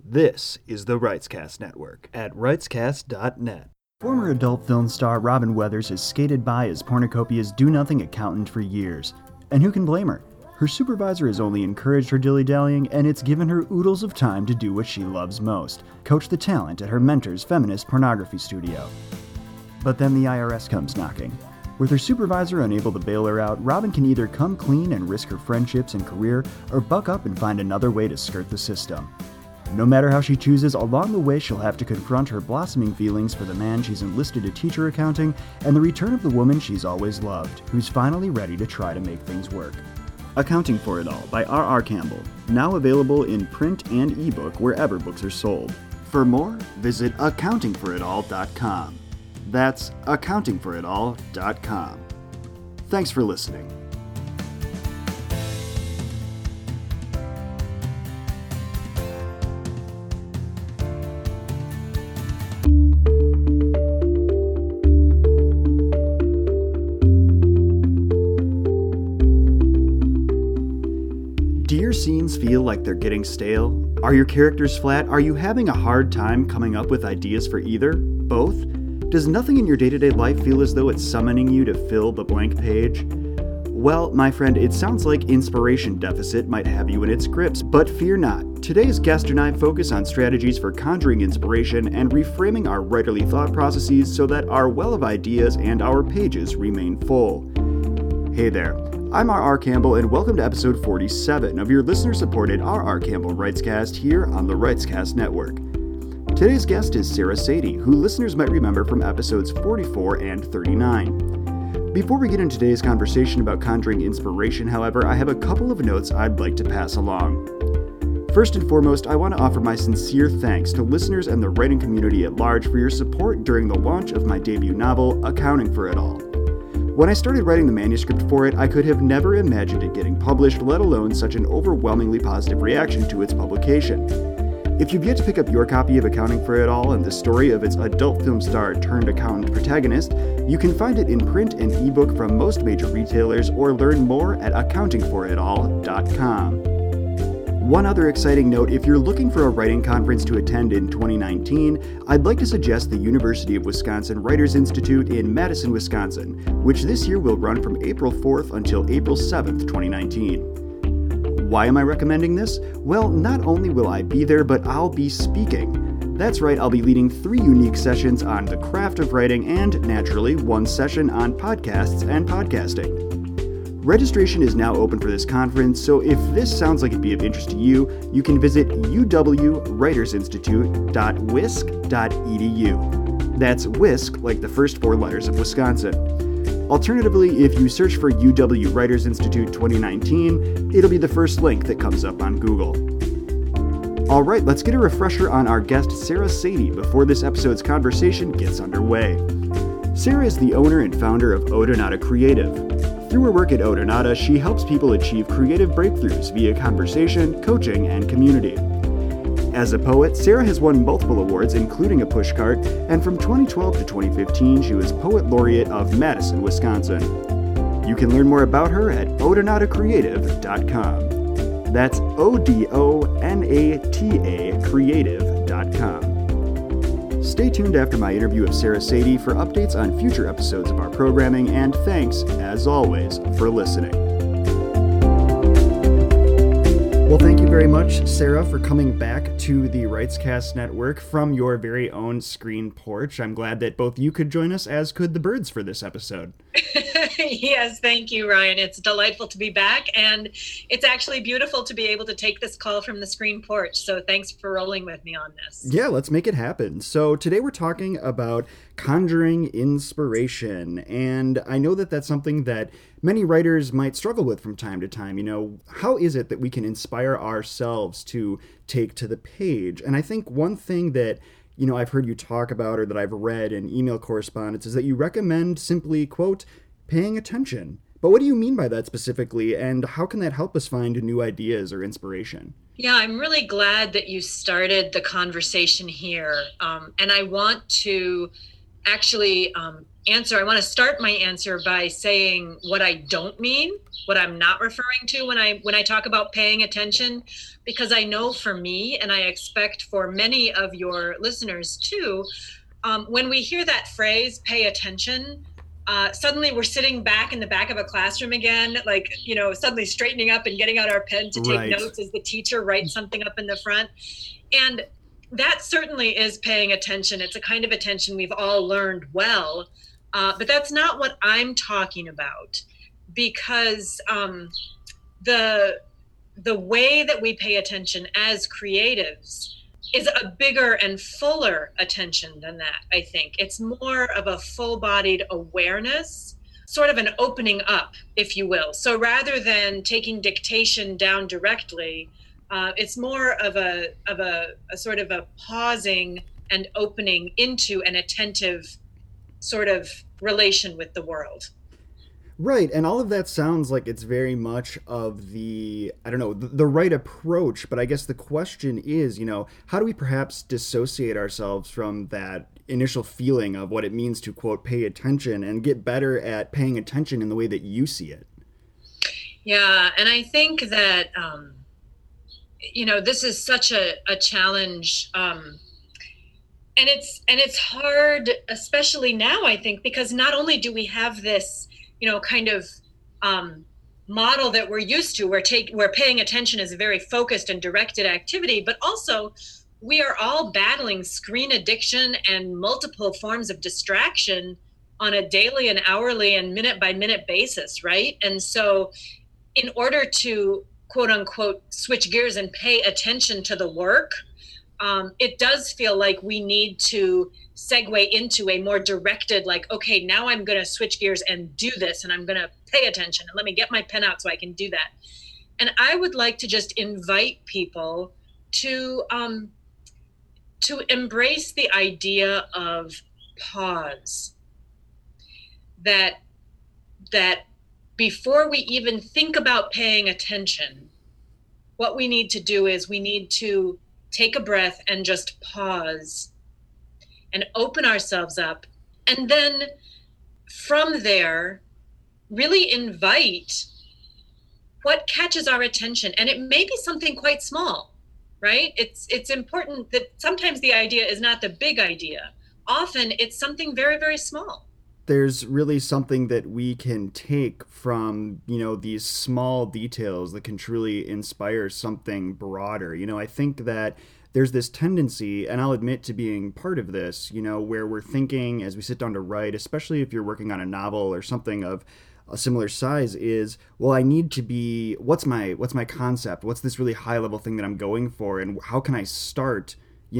This is the Writescast Network at writescast.net. Former adult film star Robin Weathers has skated by as Pornocopia's do-nothing accountant for years. And who can blame her? Her supervisor has only encouraged her dilly-dallying, and it's given her oodles of time to do what she loves most, coach the talent at her mentor's feminist pornography studio. But then the IRS comes knocking. With her supervisor unable to bail her out, Robin can either come clean and risk her friendships and career, or buck up and find another way to skirt the system. No matter how she chooses, along the way she'll have to confront her blossoming feelings for the man she's enlisted to teach her accounting, and the return of the woman she's always loved, who's finally ready to try to make things work. Accounting for It All by R.R. Campbell, now available in print and ebook wherever books are sold. For more, visit accountingforitall.com. That's accountingforitall.com. Thanks for listening. Do your scenes feel like they're getting stale? Are your characters flat? Are you having a hard time coming up with ideas for either? Both? Does nothing in your day-to-day life feel as though it's summoning you to fill the blank page? Well, my friend, it sounds like inspiration deficit might have you in its grips, but fear not. Today's guest and I focus on strategies for conjuring inspiration and reframing our writerly thought processes so that our well of ideas and our pages remain full. Hey there. I'm R.R. Campbell, and welcome to episode 47 of your listener-supported R.R. Campbell Writescast here on the Writescast Network. Today's guest is Sarah Sadie, who listeners might remember from episodes 44 and 39. Before we get into today's conversation about conjuring inspiration, however, I have a couple of notes I'd like to pass along. First and foremost, I want to offer my sincere thanks to listeners and the writing community at large for your support during the launch of my debut novel, Accounting for It All. When I started writing the manuscript for it, I could have never imagined it getting published, let alone such an overwhelmingly positive reaction to its publication. If you've yet to pick up your copy of Accounting for It All and the story of its adult film star turned accountant protagonist, you can find it in print and ebook from most major retailers or learn more at accountingforitall.com. One other exciting note, if you're looking for a writing conference to attend in 2019, I'd like to suggest the University of Wisconsin Writers Institute in Madison, Wisconsin, which this year will run from April 4th until April 7th, 2019. Why am I recommending this? Well, not only will I be there, but I'll be speaking. That's right, I'll be leading 3 unique sessions on the craft of writing and, naturally, 1 session on podcasts and podcasting. Registration is now open for this conference, so if this sounds like it'd be of interest to you, you can visit uwwritersinstitute.wisc.edu. That's WISC, like the first 4 letters of Wisconsin. Alternatively, if you search for UW Writers Institute 2019, it'll be the first link that comes up on Google. Alright, let's get a refresher on our guest Sarah Sadie before this episode's conversation gets underway. Sarah is the owner and founder of Odonata Creative. Through her work at Odonata, she helps people achieve creative breakthroughs via conversation, coaching, and community. As a poet, Sarah has won multiple awards, including a pushcart, and from 2012 to 2015, she was Poet Laureate of Madison, Wisconsin. You can learn more about her at odonatacreative.com. That's ODONATA creative.com. Stay tuned after my interview of Sarah Sadie for updates on future episodes of our programming, and thanks, as always, for listening. Well, thank you very much, Sarah, for coming back to the Writescast Network from your very own screen porch. I'm glad that both you could join us, as could the birds, for this episode. Yes, thank you, Ryan. It's delightful to be back, and it's actually beautiful to be able to take this call from the screen porch, so thanks for rolling with me on this. Yeah, let's make it happen. So today we're talking about conjuring inspiration, and I know that that's something that many writers might struggle with from time to time. You know, how is it that we can inspire ourselves to take to the page? And I think one thing that I've heard you talk about, or that I've read in email correspondence, is that you recommend simply, quote, paying attention. But what do you mean by that specifically, and how can that help us find new ideas or inspiration? Yeah, I'm really glad that you started the conversation here. And I want to actually answer. I want to start my answer by saying what I don't mean, what I'm not referring to when I talk about paying attention, because I know for me, and I expect for many of your listeners too, when we hear that phrase, pay attention, suddenly we're sitting back in the back of a classroom again, like, suddenly straightening up and getting out our pen to take notes as the teacher writes something up in the front. And that certainly is paying attention. It's a kind of attention we've all learned well, but that's not what I'm talking about, because the way that we pay attention as creatives is a bigger and fuller attention than that, I think. It's more of a full-bodied awareness, sort of an opening up, if you will. So rather than taking dictation down directly, it's more of a sort of a pausing and opening into an attentive sort of relation with the world. Right, and all of that sounds like it's very much of the right approach, but I guess the question is, how do we perhaps dissociate ourselves from that initial feeling of what it means to, quote, pay attention and get better at paying attention in the way that you see it? Yeah, and I think that, this is such a challenge, and it's hard, especially now, I think, because not only do we have this kind of model that we're used to, where paying attention is a very focused and directed activity, but also we are all battling screen addiction and multiple forms of distraction on a daily and hourly and minute by minute basis, right? And so in order to, quote unquote, switch gears and pay attention to the work, it does feel like we need to segue into a more directed, like, okay, now I'm going to switch gears and do this, and I'm going to pay attention, and let me get my pen out so I can do that. And I would like to just invite people to embrace the idea of pause. That before we even think about paying attention, what we need to do is we need to take a breath and just pause and open ourselves up. And then from there, really invite what catches our attention. And it may be something quite small, right? It's important that sometimes the idea is not the big idea. Often it's something very, very small. There's really something that we can take from, these small details that can truly inspire something broader. I think that there's this tendency, and I'll admit to being part of this, where we're thinking as we sit down to write, especially if you're working on a novel or something of a similar size, is, well, I need to be, what's my concept? What's this really high level thing that I'm going for? And how can I start,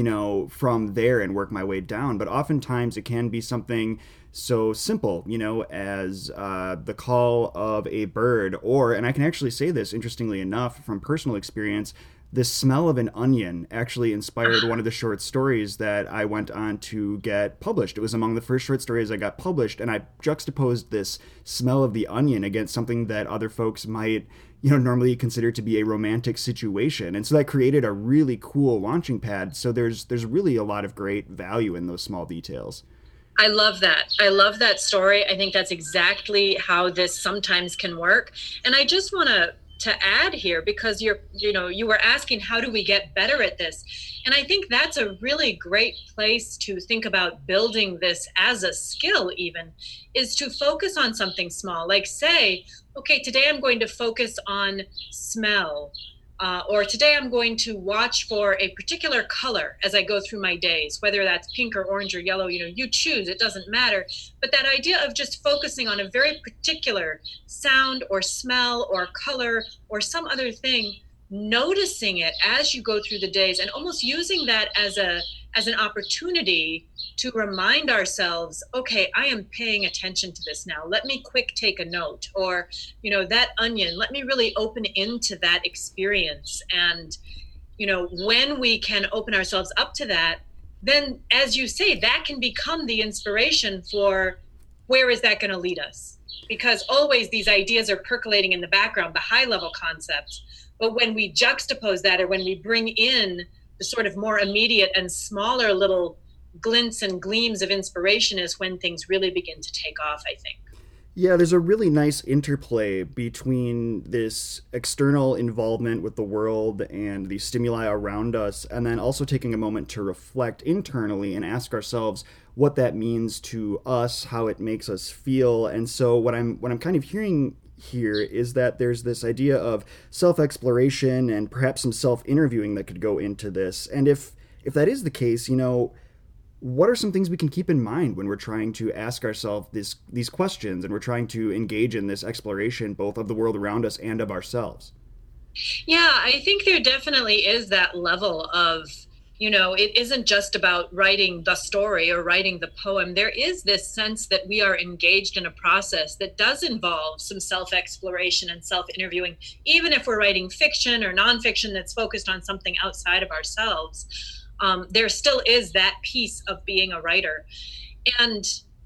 from there and work my way down? But oftentimes it can be something so simple, as the call of a bird, or, and I can actually say this, interestingly enough, from personal experience, the smell of an onion actually inspired one of the short stories that I went on to get published. It was among the first short stories I got published, and I juxtaposed this smell of the onion against something that other folks might, normally consider to be a romantic situation. And so that created a really cool launching pad. So there's really a lot of great value in those small details. I love that. I love that story. I think that's exactly how this sometimes can work. And I just want to add here, because you were asking, how do we get better at this? And I think that's a really great place to think about building this as a skill, even, is to focus on something small. Like, say, okay, today I'm going to focus on smell. Or today I'm going to watch for a particular color as I go through my days, whether that's pink or orange or yellow, you choose, it doesn't matter. But that idea of just focusing on a very particular sound or smell or color or some other thing, noticing it as you go through the days, and almost using that as an opportunity to remind ourselves, okay, I am paying attention to this now. Let me take a note. Or, that onion, let me really open into that experience. And, when we can open ourselves up to that, then, as you say, that can become the inspiration for where is that going to lead us? Because always these ideas are percolating in the background, the high level concepts. But when we juxtapose that, or when we bring in the sort of more immediate and smaller little glints and gleams of inspiration is when things really begin to take off, I think. Yeah, there's a really nice interplay between this external involvement with the world and the stimuli around us, and then also taking a moment to reflect internally and ask ourselves what that means to us, how it makes us feel. And so what I'm kind of hearing here is that there's this idea of self-exploration and perhaps some self-interviewing that could go into this. And if that is the case, what are some things we can keep in mind when we're trying to ask ourselves these questions and we're trying to engage in this exploration both of the world around us and of ourselves? Yeah, I think there definitely is that level of, it isn't just about writing the story or writing the poem. There is this sense that we are engaged in a process that does involve some self-exploration and self-interviewing, even if we're writing fiction or nonfiction that's focused on something outside of ourselves. There still is that piece of being a writer. And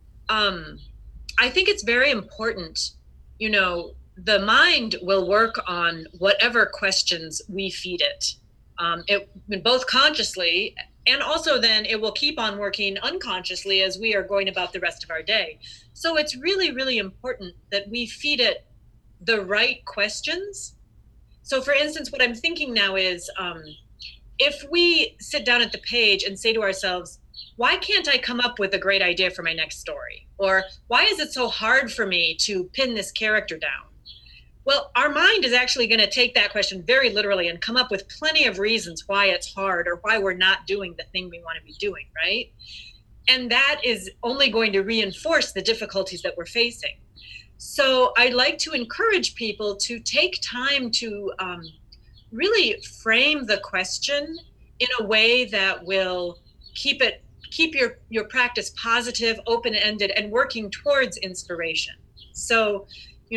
I think it's very important, the mind will work on whatever questions we feed it. Both consciously, and also then it will keep on working unconsciously as we are going about the rest of our day. So it's really, really important that we feed it the right questions. So for instance, what I'm thinking now is, if we sit down at the page and say to ourselves, why can't I come up with a great idea for my next story? Or why is it so hard for me to pin this character down? Well, our mind is actually going to take that question very literally and come up with plenty of reasons why it's hard or why we're not doing the thing we want to be doing, right? And that is only going to reinforce the difficulties that we're facing. So I'd like to encourage people to take time to really frame the question in a way that will keep your practice positive, open-ended, and working towards inspiration. So,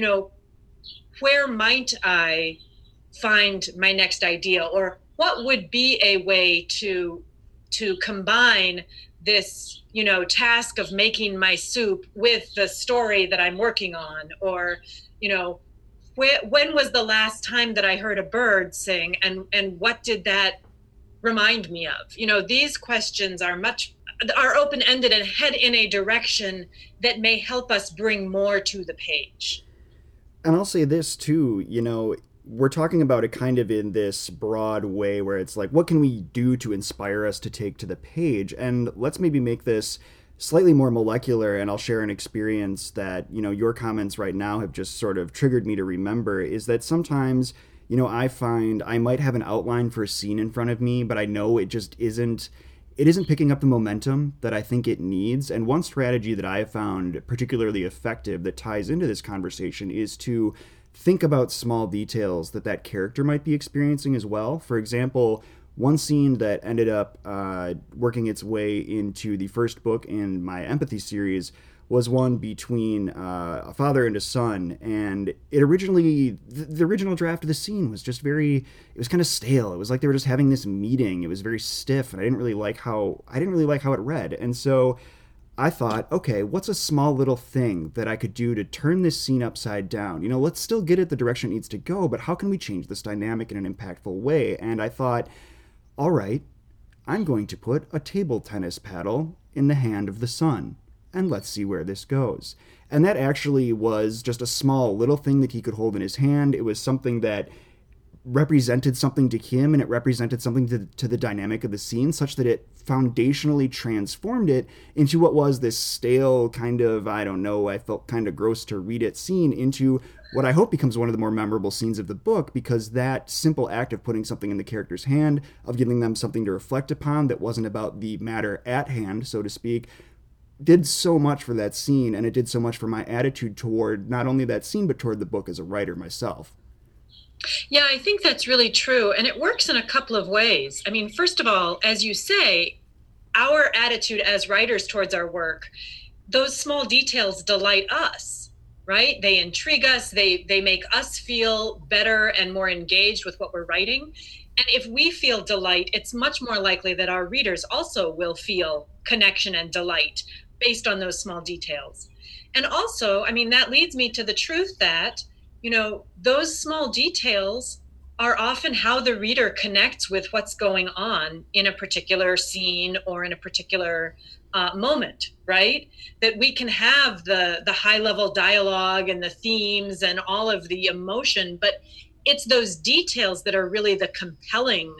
where might I find my next idea, or what would be a way to combine this, task of making my soup with the story that I'm working on, or, when was the last time that I heard a bird sing, and what did that remind me of? These questions are open-ended and head in a direction that may help us bring more to the page. And I'll say this too, we're talking about it kind of in this broad way where it's like, what can we do to inspire us to take to the page? And let's maybe make this slightly more molecular, and I'll share an experience that, your comments right now have just sort of triggered me to remember, is that sometimes, I find I might have an outline for a scene in front of me, but I know it just isn't picking up the momentum that I think it needs. And one strategy that I have found particularly effective that ties into this conversation is to think about small details that character might be experiencing as well. For example, one scene that ended up working its way into the first book in my Empathy series was one between a father and a son. And the original draft of the scene was just it was kind of stale. It was like they were just having this meeting. It was very stiff, and I didn't really like how it read. And so I thought, okay, what's a small little thing that I could do to turn this scene upside down? Let's still get it the direction it needs to go, but how can we change this dynamic in an impactful way? And I thought, all right, I'm going to put a table tennis paddle in the hand of the son, and let's see where this goes. And that actually was just a small little thing that he could hold in his hand. It was something that represented something to him, and it represented something to the dynamic of the scene, such that it foundationally transformed it into what was this stale kind of, I felt kind of gross to read it scene, into what I hope becomes one of the more memorable scenes of the book, because that simple act of putting something in the character's hand, of giving them something to reflect upon that wasn't about the matter at hand, so to speak, did so much for that scene, and it did so much for my attitude toward not only that scene, but toward the book as a writer myself. Yeah, I think that's really true. And it works in a couple of ways. I mean, first of all, as you say, our attitude as writers towards our work, those small details delight us, right? They intrigue us. They make us feel better and more engaged with what we're writing. And if we feel delight, it's much more likely that our readers also will feel connection and delight based on those small details. And also, I mean, that leads me to the truth that, those small details are often how the reader connects with what's going on in a particular scene or in a particular moment, right? That we can have the high level dialogue and the themes and all of the emotion, but it's those details that are really the compelling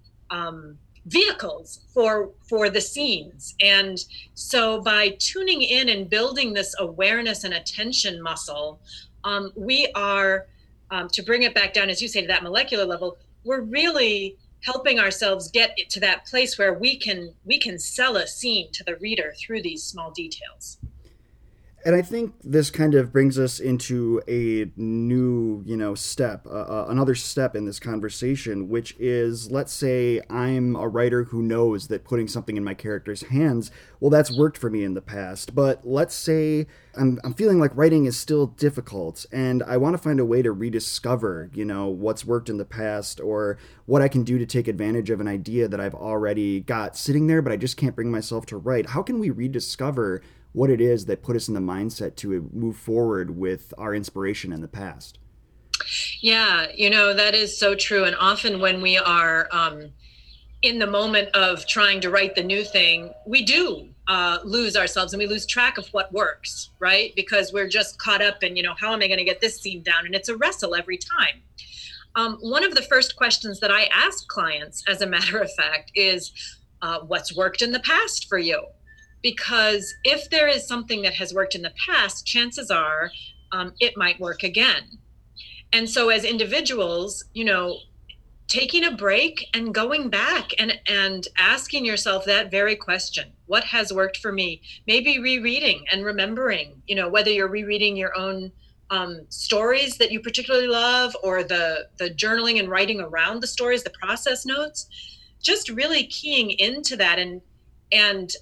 vehicles for the scenes. And so by tuning in and building this awareness and attention muscle, we are, to bring it back down, as you say, to that molecular level, we're really helping ourselves get to that place where we can sell a scene to the reader through these small details. And I think this kind of brings us into a new, step, another step in this conversation, which is, let's say I'm a writer who knows that putting something in my character's hands, well, that's worked for me in the past. But let's say I'm feeling like writing is still difficult and I want to find a way to rediscover, what's worked in the past or what I can do to take advantage of an idea that I've already got sitting there, but I just can't bring myself to write. How can we rediscover what it is that put us in the mindset to move forward with our inspiration in the past? Yeah, that is so true. And often when we are in the moment of trying to write the new thing, we do lose ourselves and we lose track of what works, right? Because we're just caught up in, how am I going to get this scene down? And it's a wrestle every time. One of the first questions that I ask clients, as a matter of fact, is what's worked in the past for you? Because if there is something that has worked in the past, chances are it might work again. And so as individuals, taking a break and going back and asking yourself that very question, what has worked for me? Maybe rereading and remembering, whether you're rereading your own stories that you particularly love or the journaling and writing around the stories, the process notes, just really keying into that. And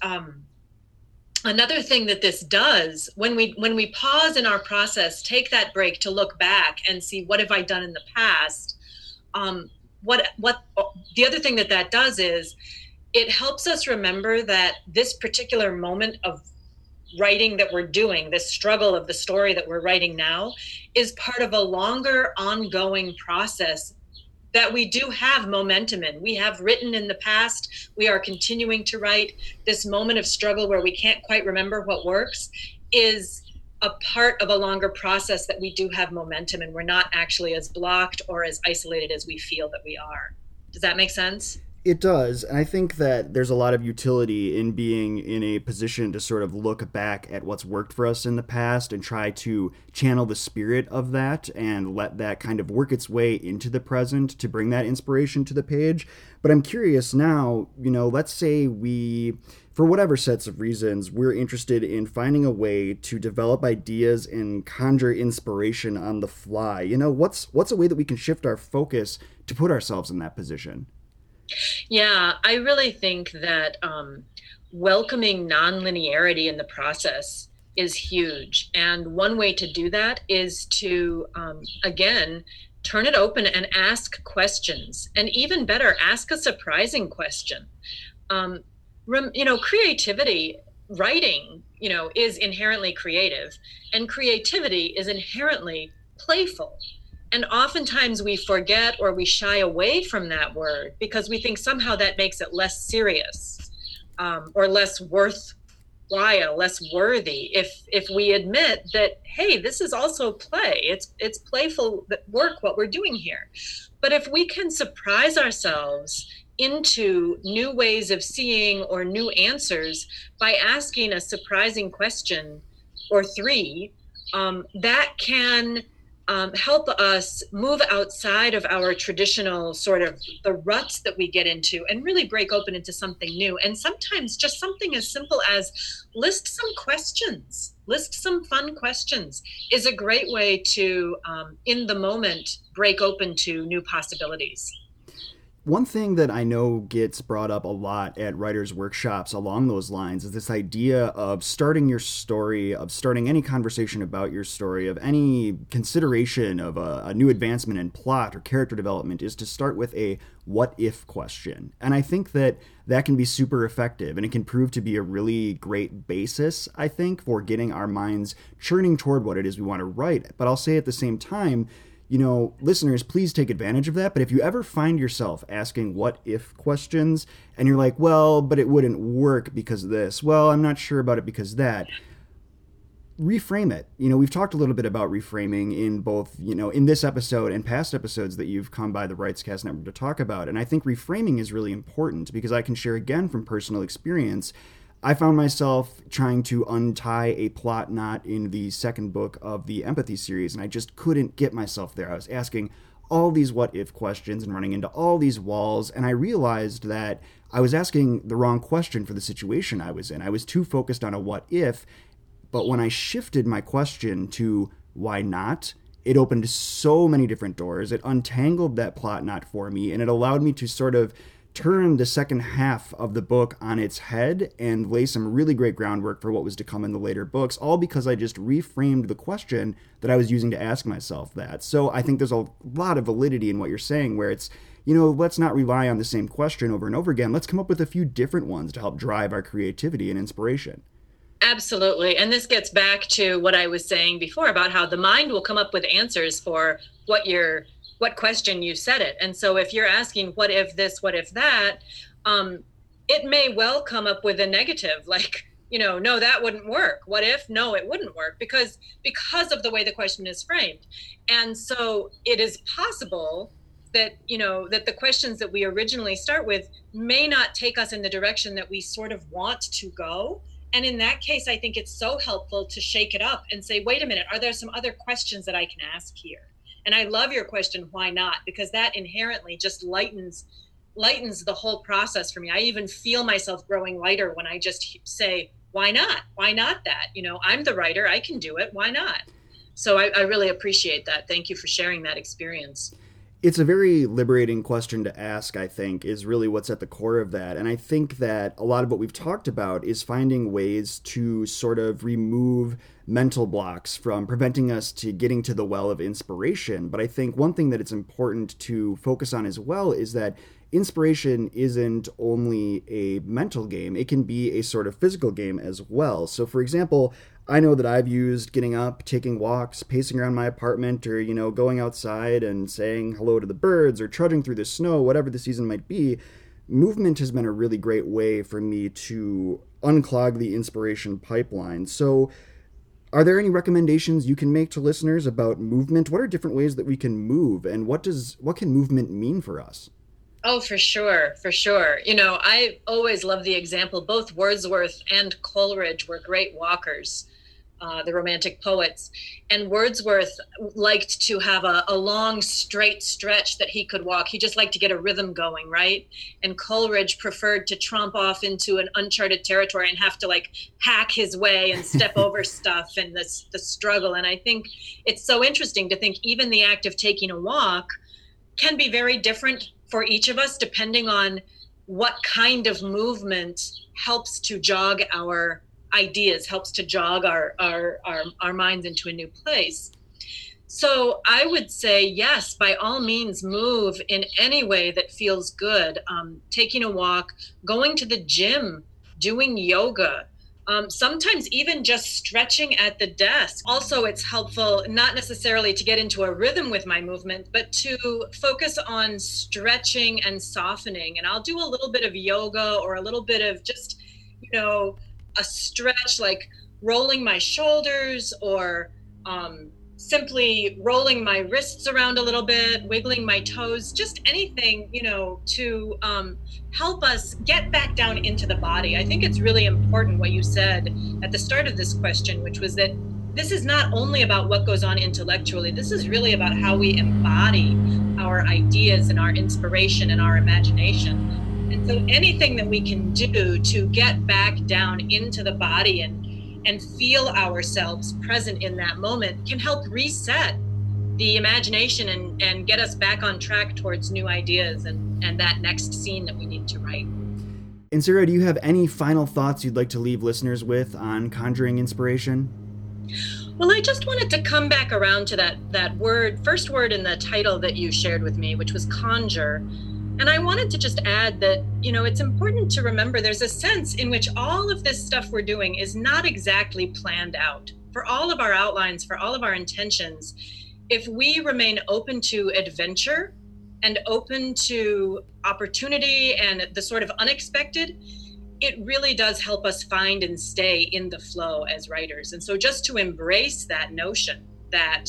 another thing that this does, when we pause in our process, take that break to look back and see what have I done in the past. What the other thing that does is it helps us remember that this particular moment of writing that we're doing, this struggle of the story that we're writing now, is part of a longer ongoing process that we do have momentum in. We have written in the past, we are continuing to write. This moment of struggle where we can't quite remember what works is a part of a longer process that we do have momentum and we're not actually as blocked or as isolated as we feel that we are. Does that make sense? It does. And I think that there's a lot of utility in being in a position to sort of look back at what's worked for us in the past and try to channel the spirit of that and let that kind of work its way into the present to bring that inspiration to the page. But I'm curious now, let's say we, for whatever sets of reasons, we're interested in finding a way to develop ideas and conjure inspiration on the fly. What's a way that we can shift our focus to put ourselves in that position? Yeah, I really think that welcoming nonlinearity in the process is huge. And one way to do that is to, again, turn it open and ask questions. And even better, ask a surprising question. Creativity, writing, is inherently creative, and creativity is inherently playful. And oftentimes we forget or we shy away from that word because we think somehow that makes it less serious or less worthwhile, less worthy. If we admit that, hey, this is also play, it's playful work, what we're doing here. But if we can surprise ourselves into new ways of seeing or new answers by asking a surprising question or three, that can help us move outside of our traditional sort of the ruts that we get into and really break open into something new. And sometimes just something as simple as list some fun questions is a great way to, in the moment, break open to new possibilities. One thing that I know gets brought up a lot at writers' workshops along those lines is this idea of starting your story, of starting any conversation about your story, of any consideration of a new advancement in plot or character development is to start with a what-if question. And I think that can be super effective, and it can prove to be a really great basis, I think, for getting our minds churning toward what it is we want to write. But I'll say at the same time, listeners, please take advantage of that. But if you ever find yourself asking what if questions and you're like, well, but it wouldn't work because of this. Well, I'm not sure about it because that. Reframe it. We've talked a little bit about reframing in both, in this episode and past episodes that you've come by the Writescast Network to talk about. And I think reframing is really important because I can share again from personal experience. I found myself trying to untie a plot knot in the second book of the Empathy series, and I just couldn't get myself there. I was asking all these what if questions and running into all these walls, and I realized that I was asking the wrong question for the situation I was in. I was too focused on a what if. But when I shifted my question to why not, it opened so many different doors. It untangled that plot knot for me, and it allowed me to sort of turn the second half of the book on its head and lay some really great groundwork for what was to come in the later books, all because I just reframed the question that I was using to ask myself that. So I think there's a lot of validity in what you're saying, where it's, let's not rely on the same question over and over again. Let's come up with a few different ones to help drive our creativity and inspiration. Absolutely. And this gets back to what I was saying before about how the mind will come up with answers for what question you set it. And so if you're asking, what if this, what if that, it may well come up with a negative, like, no, that wouldn't work. What if? No, it wouldn't work because of the way the question is framed. And so it is possible that, that the questions that we originally start with may not take us in the direction that we sort of want to go. And in that case, I think it's so helpful to shake it up and say, wait a minute, are there some other questions that I can ask here? And I love your question, why not? Because that inherently just lightens the whole process for me. I even feel myself growing lighter when I just say, why not? Why not that? I'm the writer, I can do it, why not? So I really appreciate that. Thank you for sharing that experience. It's a very liberating question to ask, I think, is really what's at the core of that. And I think that a lot of what we've talked about is finding ways to sort of remove mental blocks from preventing us to getting to the well of inspiration. But I think one thing that it's important to focus on as well is that inspiration isn't only a mental game. It can be a sort of physical game as well. So, for example, I know that I've used getting up, taking walks, pacing around my apartment, or, going outside and saying hello to the birds or trudging through the snow, whatever the season might be. Movement has been a really great way for me to unclog the inspiration pipeline. So are there any recommendations you can make to listeners about movement? What are different ways that we can move, and what can movement mean for us? Oh, for sure. For sure. I always love the example. Both Wordsworth and Coleridge were great walkers, the Romantic poets. And Wordsworth liked to have a long, straight stretch that he could walk. He just liked to get a rhythm going, right? And Coleridge preferred to tromp off into an uncharted territory and have to hack his way and step over stuff and the struggle. And I think it's so interesting to think even the act of taking a walk can be very different for each of us, depending on what kind of movement helps to jog our ideas, helps to jog our minds into a new place. So I would say, yes, by all means, move in any way that feels good. Taking a walk, going to the gym, doing yoga, sometimes even just stretching at the desk. Also, it's helpful not necessarily to get into a rhythm with my movement, but to focus on stretching and softening. And I'll do a little bit of yoga or a little bit of just, a stretch, like rolling my shoulders or simply rolling my wrists around a little bit, wiggling my toes, just anything, to help us get back down into the body. I think it's really important what you said at the start of this question, which was that this is not only about what goes on intellectually, this is really about how we embody our ideas and our inspiration and our imagination. And so anything that we can do to get back down into the body and feel ourselves present in that moment can help reset the imagination and get us back on track towards new ideas and that next scene that we need to write. And Sarah, do you have any final thoughts you'd like to leave listeners with on conjuring inspiration? Well, I just wanted to come back around to that first word in the title that you shared with me, which was conjure. And I wanted to just add that, it's important to remember there's a sense in which all of this stuff we're doing is not exactly planned out. For all of our outlines, for all of our intentions, if we remain open to adventure and open to opportunity and the sort of unexpected, it really does help us find and stay in the flow as writers. And so just to embrace that notion that,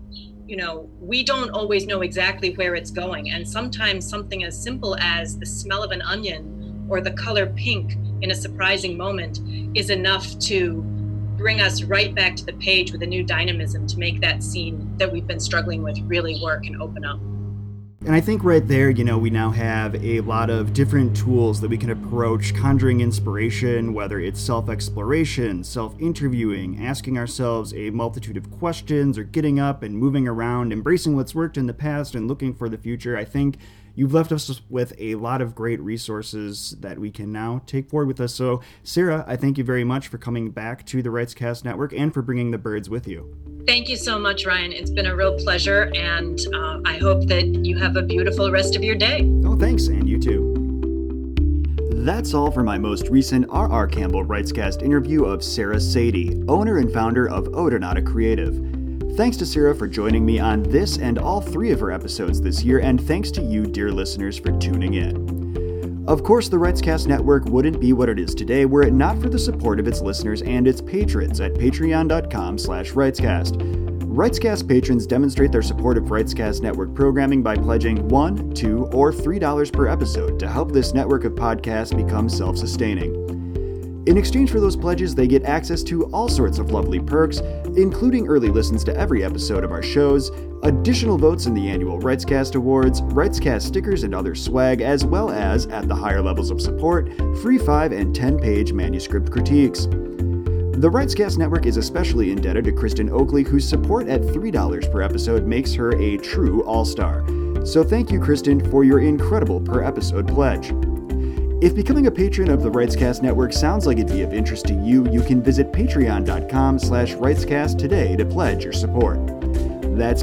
we don't always know exactly where it's going. And sometimes something as simple as the smell of an onion or the color pink in a surprising moment is enough to bring us right back to the page with a new dynamism to make that scene that we've been struggling with really work and open up. And I think right there, we now have a lot of different tools that we can approach conjuring inspiration, whether it's self-exploration, self-interviewing, asking ourselves a multitude of questions, or getting up and moving around, embracing what's worked in the past and looking for the future. I think you've left us with a lot of great resources that we can now take forward with us. So, Sarah, I thank you very much for coming back to the Writescast Network and for bringing the birds with you. Thank you so much, Ryan. It's been a real pleasure, and I hope that you have a beautiful rest of your day. Oh, thanks, and you too. That's all for my most recent R.R. Campbell Writescast interview of Sarah Sadie, owner and founder of Odonata Creative. Thanks to Sarah for joining me on this and all 3 of her episodes this year, and thanks to you, dear listeners, for tuning in. Of course, the Writescast Network wouldn't be what it is today were it not for the support of its listeners and its patrons at patreon.com/Writescast. Writescast patrons demonstrate their support of Writescast Network programming by pledging $1, $2, or $3 per episode to help this network of podcasts become self-sustaining. In exchange for those pledges, they get access to all sorts of lovely perks, including early listens to every episode of our shows, additional votes in the annual Writescast Awards, Writescast stickers and other swag, as well as, at the higher levels of support, free 5- and 10-page manuscript critiques. The Writescast Network is especially indebted to Kristen Oakley, whose support at $3 per episode makes her a true all-star. So thank you, Kristen, for your incredible per-episode pledge. If becoming a patron of the Writescast Network sounds like it'd be of interest to you, you can visit patreon.com/Writescast today to pledge your support. That's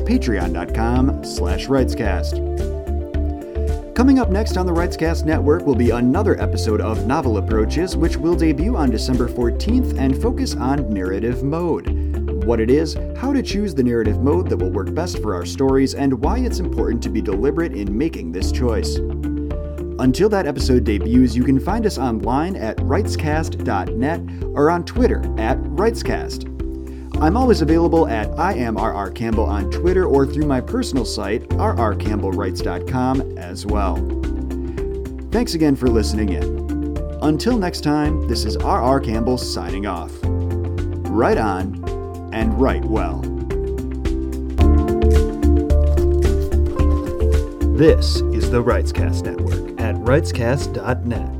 patreon.com/Writescast. Coming up next on the Writescast Network will be another episode of Novel Approaches, which will debut on December 14th and focus on narrative mode. What it is, how to choose the narrative mode that will work best for our stories, and why it's important to be deliberate in making this choice. Until that episode debuts, you can find us online at writescast.net or on Twitter at Writescast. I'm always available at I am R.R. Campbell on Twitter or through my personal site, rrcampbellwrites.com as well. Thanks again for listening in. Until next time, this is R.R. Campbell signing off. Write on and write well. This is the Writescast Network at writescast.net.